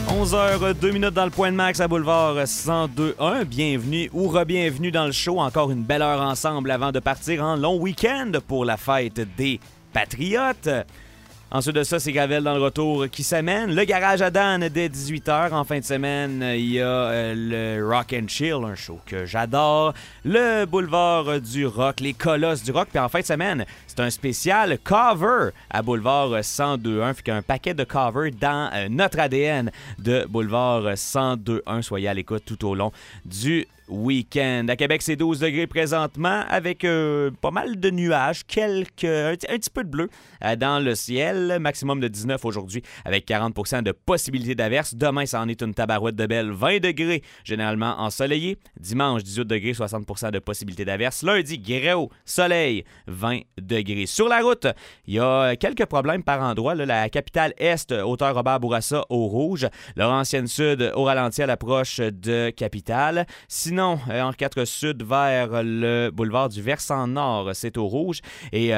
11h02 dans le Point de Max à Boulevard 102.1. Bienvenue ou re-bienvenue dans le show. Encore une belle heure ensemble avant de partir en long week-end pour la fête des Patriotes. Ensuite de ça, c'est Gravel dans le retour qui s'amène. Le Garage à Dan dès 18h. En fin de semaine, il y a le Rock and Chill, un show que j'adore. Le Boulevard du Rock, les Colosses du Rock. Puis en fin de semaine, c'est un spécial cover à Boulevard 102.1. Fait qu'un paquet de covers dans notre ADN de Boulevard 102.1. Soyez à l'écoute tout au long du week-end. À Québec, c'est 12 degrés présentement avec pas mal de nuages, un petit peu de bleu dans le ciel. Maximum de 19 aujourd'hui avec 40% de possibilité d'averse. Demain, ça en est une tabarouette de belle. 20 degrés, généralement ensoleillé. Dimanche, 18 degrés, 60% de possibilité d'averse. Lundi, gros soleil, 20 degrés. Sur la route, il y a quelques problèmes par endroits. Là, la capitale Est, hauteur Robert-Bourassa au rouge. Laurentienne Sud au ralenti à l'approche de Capitale. Sinon, Henri IV Sud vers le boulevard du Versant Nord, c'est au rouge. Et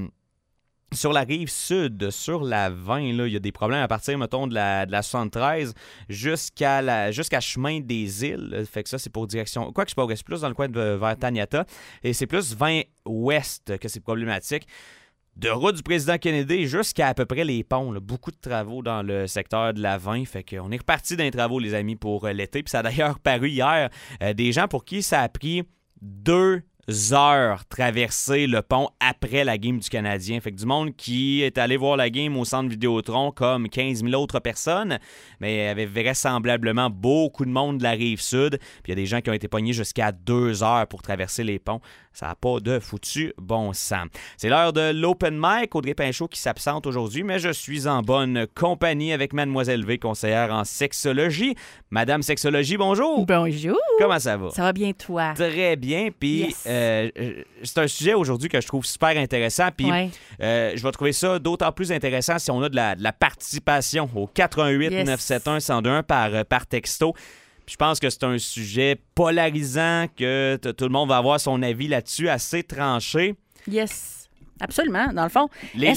sur la rive sud, sur la 20, là, il y a des problèmes à partir, mettons, de la 73 jusqu'à Chemin des Îles. Fait que ça, c'est pour direction... Quoi que je c'est plus dans le coin vers Taniata. Et c'est plus 20 ouest que c'est problématique. De route du président Kennedy jusqu'à à peu près les ponts. Là. Beaucoup de travaux dans le secteur de la 20. Fait qu'on est reparti d'un travaux, les amis, pour l'été. Puis ça a d'ailleurs paru hier des gens pour qui ça a pris 2 heures traverser le pont après la game du Canadien. Fait que du monde qui est allé voir la game au centre Vidéotron comme 15 000 autres personnes, mais il y avait vraisemblablement beaucoup de monde de la Rive-Sud. Puis il y a des gens qui ont été pognés jusqu'à 2 heures pour traverser les ponts. Ça n'a pas de foutu bon sens. C'est l'heure de l'Open Mic. Audrey Pinchot qui s'absente aujourd'hui, mais je suis en bonne compagnie avec Mademoiselle V, conseillère en sexologie. Madame Sexologie, bonjour! Bonjour! Comment ça va? Ça va bien, toi? Très bien, puis yes. C'est un sujet aujourd'hui que je trouve super intéressant, puis je vais trouver ça d'autant plus intéressant si on a de la participation au 88 971 1021 par texto. Puis je pense que c'est un sujet polarisant, que tout le monde va avoir son avis là-dessus assez tranché. Yes, absolument. Dans le fond,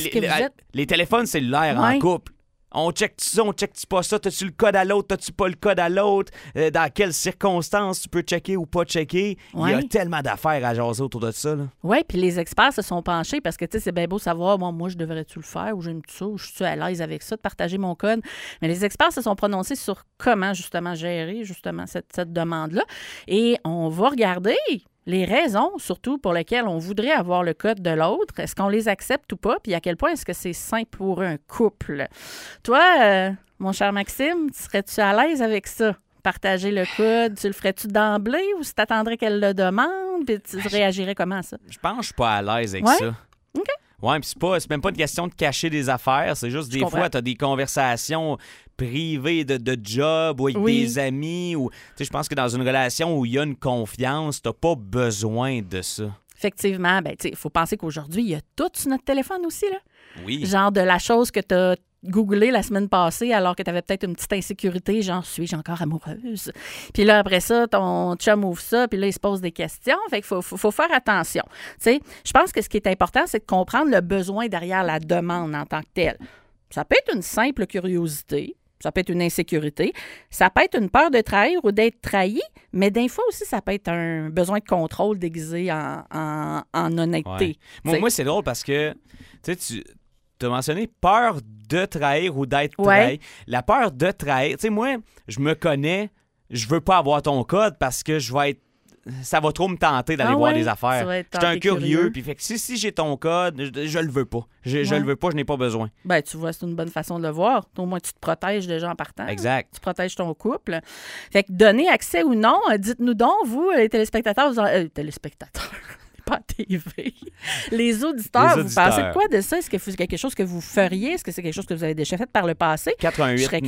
les téléphones cellulaires en couple, on check-tu ça, on check-tu pas ça? T'as-tu le code à l'autre, t'as-tu pas le code à l'autre? Dans quelles circonstances tu peux checker ou pas checker? Il y a tellement d'affaires à jaser autour de ça. Oui, puis les experts se sont penchés parce que, tu sais, c'est bien beau savoir, moi, je devrais-tu le faire ou j'aime ça ou je suis à l'aise avec ça, de partager mon code. Mais les experts se sont prononcés sur comment, justement, gérer, justement, cette demande-là. Et on va regarder les raisons, surtout, pour lesquelles on voudrait avoir le code de l'autre. Est-ce qu'on les accepte ou pas? Puis à quel point est-ce que c'est sain pour un couple? Toi, mon cher Maxime, serais-tu à l'aise avec ça? Partager le code, tu le ferais-tu d'emblée ou si t'attendrais qu'elle le demande? Puis tu réagirais comment à ça? Je pense que je suis pas à l'aise avec ça. OK. Ouais, puis c'est même pas une question de cacher des affaires. C'est juste des fois, tu as des conversations privées de job ou avec des amis. Ou, je pense que dans une relation où il y a une confiance, tu n'as pas besoin de ça. Effectivement. Il faut penser qu'aujourd'hui, il y a tout sur notre téléphone aussi. Là. Oui. Genre de la chose que tu as googlé la semaine passée alors que tu avais peut-être une petite insécurité, genre, suis-je encore amoureuse? Puis là, après ça, ton chum ouvre ça, puis là, il se pose des questions. Fait qu'il faut faire attention. Tu sais, je pense que ce qui est important, c'est de comprendre le besoin derrière la demande en tant que telle. Ça peut être une simple curiosité, ça peut être une insécurité, ça peut être une peur de trahir ou d'être trahi, mais des fois aussi, ça peut être un besoin de contrôle déguisé en honnêteté. Ouais. Moi, c'est drôle parce que, tu as mentionné peur de trahir ou d'être trahi. La peur de trahir, tu sais, moi, je me connais, je veux pas avoir ton code parce que ça va trop me tenter d'aller voir des affaires. Je suis un curieux. Puis fait que si j'ai ton code, je le veux pas. Je le veux pas, je n'ai pas besoin. Ben, tu vois, c'est une bonne façon de le voir. Au moins, tu te protèges déjà en partant. Exact. Tu protèges ton couple. Fait que donner accès ou non, dites-nous donc, vous, les téléspectateurs, téléspectateurs. Pas TV. Les auditeurs, vous pensez de quoi de ça? Est-ce que c'est quelque chose que vous feriez? Est-ce que c'est quelque chose que vous avez déjà fait par le passé? 88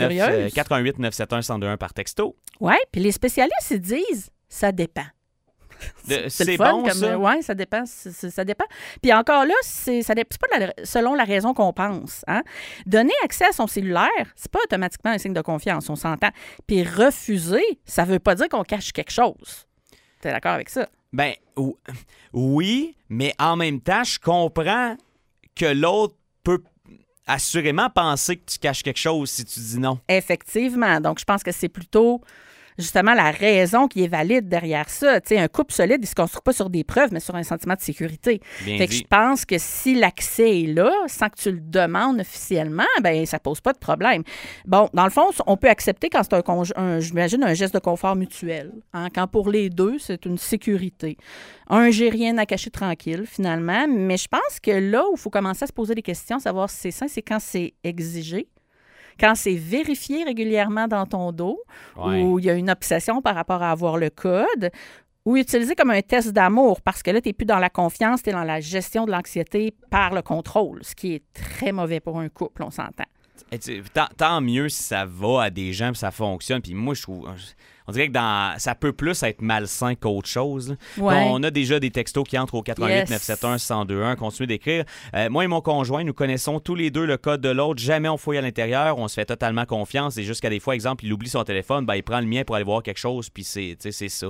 971 1021 par texto. Oui, puis les spécialistes, ils disent, ça dépend. C'est le fun, bon, comme, ça? Oui, ça dépend. Ça dépend. Puis encore là, c'est pas selon la raison qu'on pense. Hein? Donner accès à son cellulaire, c'est pas automatiquement un signe de confiance, on s'entend. Puis refuser, ça veut pas dire qu'on cache quelque chose. T'es d'accord avec ça? Ben, oui, mais en même temps, je comprends que l'autre peut assurément penser que tu caches quelque chose si tu dis non. Effectivement. Donc, je pense que c'est plutôt justement la raison qui est valide derrière ça. Tu sais, un couple solide, il ne se construit pas sur des preuves, mais sur un sentiment de sécurité. Bien fait que dit. je pense que si l'accès est là, sans que tu le demandes officiellement, ben ça pose pas de problème. Bon, dans le fond, on peut accepter quand c'est j'imagine, un geste de confort mutuel. Hein? Quand pour les deux, c'est une sécurité. J'ai rien à cacher tranquille, finalement. Mais je pense que là où il faut commencer à se poser des questions, savoir si c'est sain, c'est quand c'est exigé. Quand c'est vérifié régulièrement dans ton dos, où il y a une obsession par rapport à avoir le code, ou utilisé comme un test d'amour, parce que là, tu n'es plus dans la confiance, tu es dans la gestion de l'anxiété par le contrôle, ce qui est très mauvais pour un couple, on s'entend. Tant mieux si ça va à des gens et ça fonctionne. Puis moi, je trouve... On dirait que ça peut plus être malsain qu'autre chose. Ouais. Bon, on a déjà des textos qui entrent au 88 971 1021. Continuez d'écrire. Moi et mon conjoint, nous connaissons tous les deux le code de l'autre. Jamais on fouille à l'intérieur. On se fait totalement confiance. Et jusqu'à des fois, exemple, il oublie son téléphone, il prend le mien pour aller voir quelque chose. Puis c'est ça.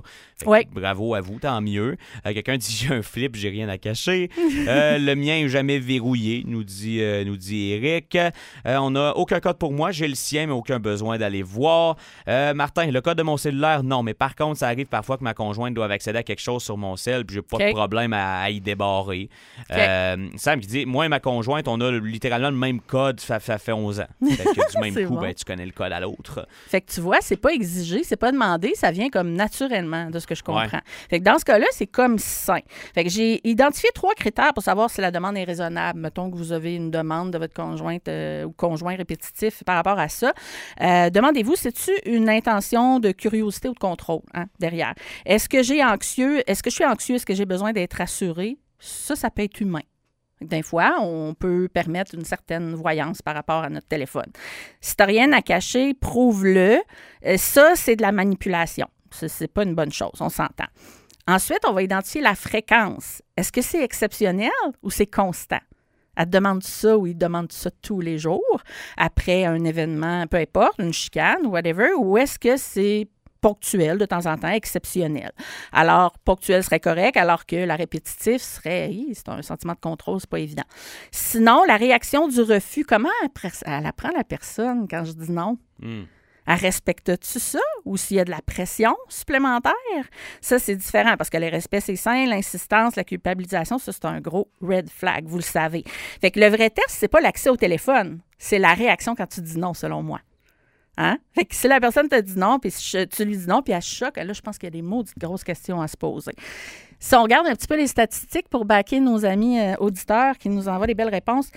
Bravo à vous, tant mieux. Quelqu'un dit j'ai un flip, j'ai rien à cacher. Le mien est jamais verrouillé, nous dit Eric. On n'a aucun code pour moi. J'ai le sien, mais aucun besoin d'aller voir. Martin, le code de mon cellulaire, non, mais par contre, ça arrive parfois que ma conjointe doive accéder à quelque chose sur mon cell, puis j'ai pas de problème à y débarrer. Sam qui dit, moi et ma conjointe, on a littéralement le même code, ça fait 11 ans. Fait que du même coup, bon. Tu connais le code à l'autre. Fait que tu vois, c'est pas exigé, c'est pas demandé, ça vient comme naturellement de ce que je comprends. Ouais. Fait que dans ce cas-là, c'est comme sain. Fait que j'ai identifié 3 critères pour savoir si la demande est raisonnable. Mettons que vous avez une demande de votre conjointe ou conjoint répétitif par rapport à ça. Demandez-vous, c'est-tu une intention de curiosité ou de contrôle derrière? Est-ce que je suis anxieux? Est-ce que j'ai besoin d'être rassuré? Ça peut être humain. Des fois, on peut permettre une certaine voyance par rapport à notre téléphone. Si tu n'as rien à cacher, prouve-le. Ça, c'est de la manipulation. C'est pas une bonne chose, on s'entend. Ensuite, on va identifier la fréquence. Est-ce que c'est exceptionnel ou c'est constant? Elle te demande ça ou il te demande ça tous les jours, après un événement, peu importe, une chicane, whatever, ou est-ce que c'est ponctuel de temps en temps, exceptionnel. Alors, ponctuel serait correct, alors que la répétitive serait, c'est un sentiment de contrôle, c'est pas évident. Sinon, la réaction du refus, comment elle apprend la personne quand je dis non? Elle respecte-tu ça ou s'il y a de la pression supplémentaire? Ça, c'est différent parce que le respect, c'est sain, l'insistance, la culpabilisation, ça, c'est un gros red flag, vous le savez. Fait que le vrai test, c'est pas l'accès au téléphone, c'est la réaction quand tu dis non, selon moi. Hein? Fait que si la personne te dit non, puis tu lui dis non, puis elle choque, là, je pense qu'il y a des maudites grosses questions à se poser. Si on regarde un petit peu les statistiques pour backer nos amis auditeurs qui nous envoient des belles réponses,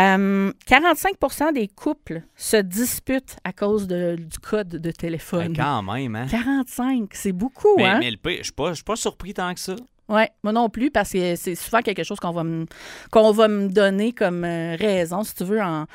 45% des couples se disputent à cause du code de téléphone. Quand même, hein? 45, c'est beaucoup, hein? Mais je suis pas surpris tant que ça. Oui, moi non plus, parce que c'est souvent quelque chose qu'on va me donner comme raison, si tu veux, en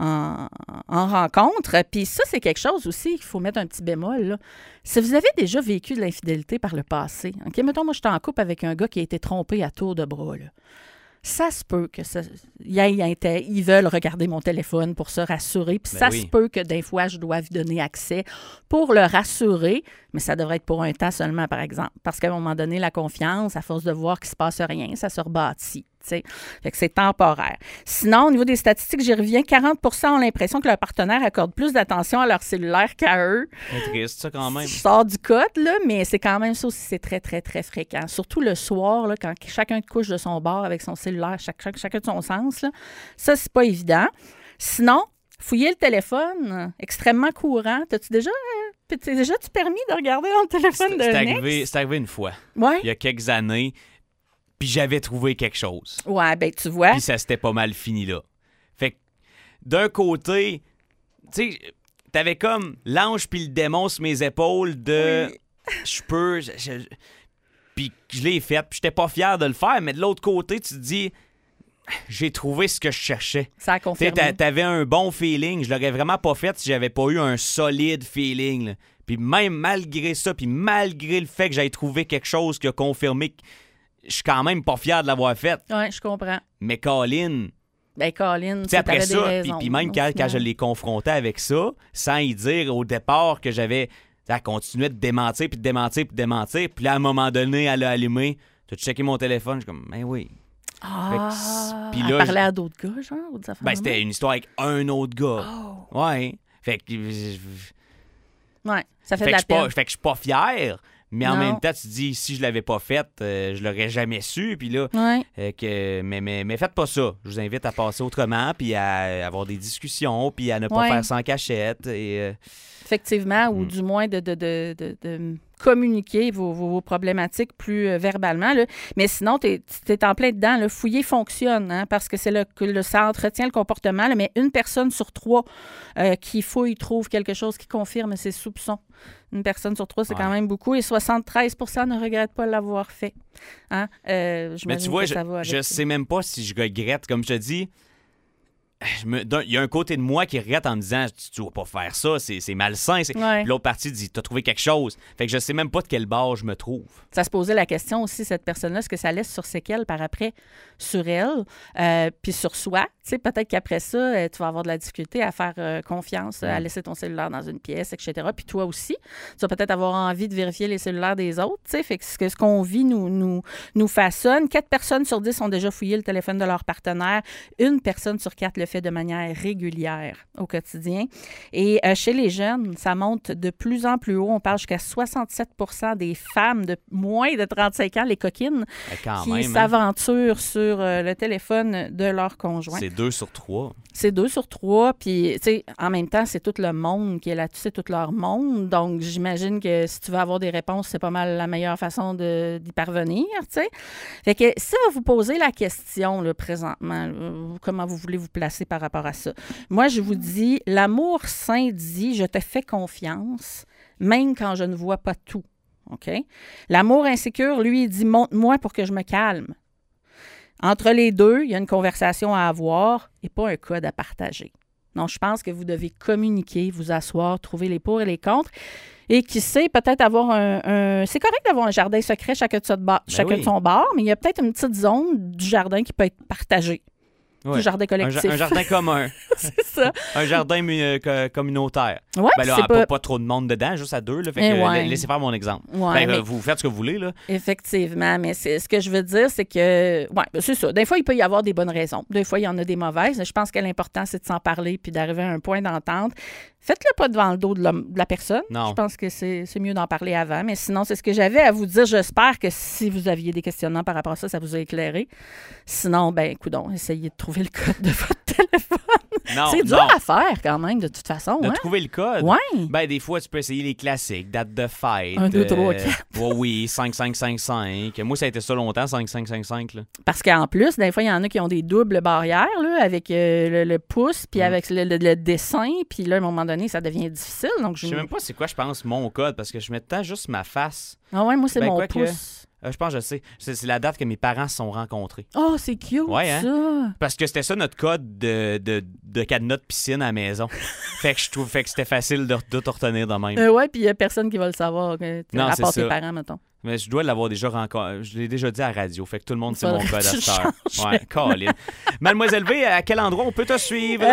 rencontre. Puis ça, c'est quelque chose aussi qu'il faut mettre un petit bémol, là. Si vous avez déjà vécu de l'infidélité par le passé, OK, mettons, moi, je suis en couple avec un gars qui a été trompé à tour de bras, là. Ça se peut que ils veulent regarder mon téléphone pour se rassurer. Puis se peut que des fois, je dois lui donner accès pour le rassurer, mais ça devrait être pour un temps seulement, par exemple. Parce qu'à un moment donné, la confiance, à force de voir qu'il ne se passe rien, ça se rebâtit. Fait que c'est temporaire. Sinon, au niveau des statistiques, j'y reviens, 40% ont l'impression que leur partenaire accorde plus d'attention à leur cellulaire qu'à eux. C'est triste, ça, quand même. Je sors du code, là, mais c'est quand même ça aussi, c'est très, très, très fréquent. Surtout le soir, là, quand chacun couche de son bord avec son cellulaire, chacun de son sens, là. Ça, c'est pas évident. Sinon, fouiller le téléphone, extrêmement courant. T'as-tu déjà permis de regarder dans le téléphone de Nex? C'est arrivé une fois. Ouais. Il y a quelques années. Puis j'avais trouvé quelque chose. Ouais, ben tu vois. Puis ça s'était pas mal fini là. Fait que d'un côté, tu sais, t'avais comme l'ange puis le démon sur mes épaules de je peux. Puis je l'ai fait, puis j'étais pas fier de le faire, mais de l'autre côté, tu te dis j'ai trouvé ce que je cherchais. Ça a confirmé. T'avais un bon feeling. Je l'aurais vraiment pas fait si j'avais pas eu un solide feeling, là. Puis même malgré ça, puis malgré le fait que j'aille trouvé quelque chose qui a confirmé que je suis quand même pas fier de l'avoir fait. Oui, je comprends. Mais Colin... Ben Colin, tu après ça, des raisons. Puis même quand je l'ai confronté avec ça, sans y dire au départ que j'avais... Elle continuait de démentir, puis de démentir, puis de démentir. Puis là, à un moment donné, elle a allumé. « T'as checké mon téléphone? » Je suis comme « Ben oui. » Ah! Puis Elle là, parlait à d'autres gars, genre? Ou des affaires Ben, de c'était même? une histoire avec un autre gars. Oh! Ouais. Fait que, Ouais, ça fait fait de que la peine. fait que je suis pas fier, mais en Non. même temps, tu te dis, si je l'avais pas faite, je l'aurais jamais su. Puis là, Ouais. mais faites pas ça. Je vous invite à passer autrement, puis à avoir des discussions, puis à ne pas Ouais. faire sans cachette. Et, Effectivement, ou du moins de communiquer vos problématiques plus verbalement. Là. Mais sinon, tu es en plein dedans. Le fouiller fonctionne, hein, parce que ça entretient le comportement, là, mais une personne sur 3 qui fouille trouve quelque chose qui confirme ses soupçons. Une personne sur 3, c'est quand même beaucoup. Et 73 ne regrettent pas l'avoir fait. Hein? mais tu vois, que ça va avec je ça. sais même pas si je regrette. Comme je te dis, il y a un côté de moi qui regrette en me disant, tu vas pas faire ça, c'est malsain. Ouais. Puis l'autre partie dit, t'as trouvé quelque chose. Fait que je sais même pas de quel bord je me trouve. Ça se posait la question aussi, cette personne-là, est-ce que ça laisse sur séquelles par après sur elle, puis sur soi? Tu sais, peut-être qu'après ça, tu vas avoir de la difficulté à faire confiance, à laisser ton cellulaire dans une pièce, etc. Puis toi aussi, tu vas peut-être avoir envie de vérifier les cellulaires des autres, tu sais. Fait que ce qu'on vit nous façonne. 4 personnes sur 10 ont déjà fouillé le téléphone de leur partenaire. 1 personne sur 4 le fait de manière régulière au quotidien. Et chez les jeunes, ça monte de plus en plus haut. On parle jusqu'à 67 des femmes de moins de 35 ans, les coquines, Quand qui même, hein. s'aventurent sur le téléphone de leur conjoint. C'est 2 sur 3. C'est 2 sur 3. Puis, tu sais, en même temps, c'est tout le monde qui est là-dessus, c'est tout leur monde. Donc, j'imagine que si tu veux avoir des réponses, c'est pas mal la meilleure façon d'y parvenir, tu sais. Fait que si vous vous posez la question, là, présentement, comment vous voulez vous placer par rapport à ça? Moi, je vous dis, l'amour saint dit « je te fais confiance, même quand je ne vois pas tout ». OK? L'amour insécure, lui, il dit « montre-moi pour que je me calme ». Entre les deux, il y a une conversation à avoir et pas un code à partager. Donc, je pense que vous devez communiquer, vous asseoir, trouver les pour et les contre. Et qui sait, peut-être avoir c'est correct d'avoir un jardin secret chacun de son bord, mais il y a peut-être une petite zone du jardin qui peut être partagée. Ouais. Du jardin collectif. Un jardin commun. C'est ça. Un jardin communautaire. Ouais, Ben là, c'est pas trop de monde dedans, juste à 2. Là, fait Eh que ouais. laissez faire mon exemple. Ouais, mais- Vous faites ce que vous voulez. Là. Effectivement, mais ce que je veux dire, c'est que, ouais, c'est ça. Des fois, il peut y avoir des bonnes raisons. Des fois, il y en a des mauvaises. Je pense que l'important, c'est de s'en parler puis d'arriver à un point d'entente. Faites-le pas devant le dos de la personne. Non. Je pense que c'est mieux d'en parler avant. Mais sinon, c'est ce que j'avais à vous dire. J'espère que si vous aviez des questionnements par rapport à ça, ça vous a éclairé. Sinon, ben, coudonc, essayez de trouver le code de votre téléphone. Non, C'est dur non. à faire quand même, de toute façon. De Hein? trouver le code. Ouais. Ben, des fois, tu peux essayer les classiques. Date de fête. 1, 2, 3, 4. Oui, 5555. Moi, ça a été ça longtemps, 5555. Là. Parce qu'en plus, des fois, il y en a qui ont des doubles barrières là, avec le pouce, puis avec le dessin. Puis là, à un moment donné, ça devient difficile. Donc, Je sais même pas c'est quoi, je pense, mon code, parce que je mets tant juste ma face. Ah ouais, moi, c'est Ben, mon quoi que- pouce. Je pense que je sais. C'est la date que mes parents se sont rencontrés. Oh, c'est cute, Ouais, hein? ça. Parce que c'était ça notre code de cadenas de piscine à la maison. fait que je trouve que c'était facile de tout retenir de même. Ouais, puis il n'y a personne qui va le savoir, Non, à c'est part ça. tes parents, mettons. Mais je dois l'avoir déjà rencontré. Je l'ai déjà dit à la radio. Fait que tout le monde sait Faudrait mon code à que tu cette heure. changes. Ouais, Colin. Mademoiselle V, à quel endroit on peut te suivre?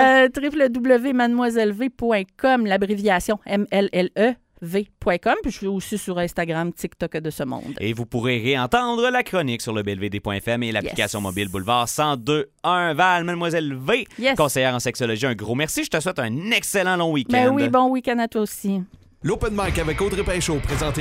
www.mademoiselleve.com, l'abréviation MLLEV.com. Puis je suis aussi sur Instagram, TikTok de ce monde. Et vous pourrez réentendre la chronique sur le belvédé.fm et l'application Yes. mobile Boulevard 102.1 Val. Mademoiselle V, Yes. conseillère en sexologie, un gros merci. Je te souhaite un excellent long week-end. Ben oui, bon week-end à toi aussi. L'Open Mic avec Audrey Pinchot, présenté